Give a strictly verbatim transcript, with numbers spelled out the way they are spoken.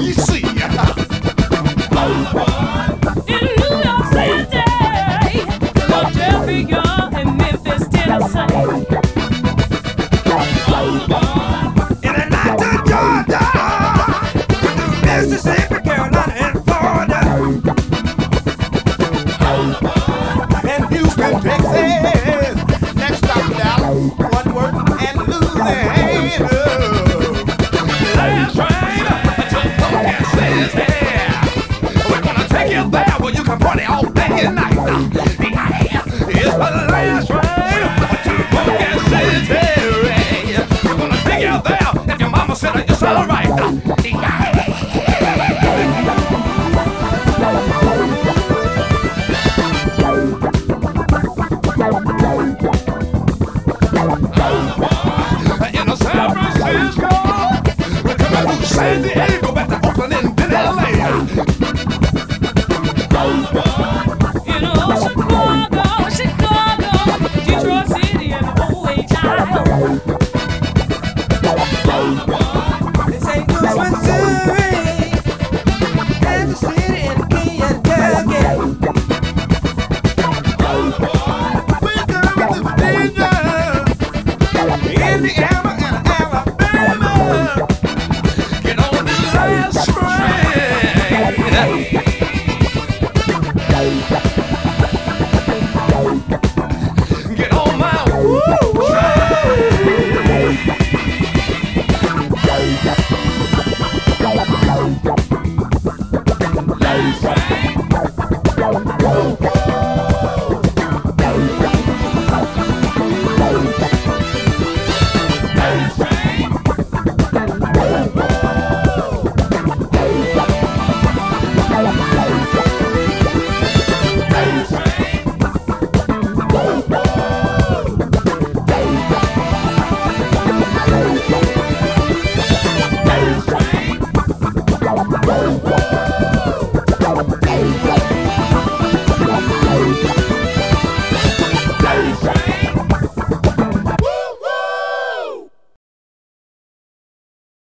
D C. In New York City, Philadelphia, and Memphis, Tennessee. In Atlanta, Georgia, Mississippi, Carolina, and Florida, and Houston, Texas. Next stop, Dallas, Fort Worth, and Louisiana. Last train to Focus City. We're gonna take you there where you can party all day and night. It's the last train to Focus City. We're gonna take you there if your mama said it's alright. In San Francisco, we're coming to San Diego, back to Oakland and then L A.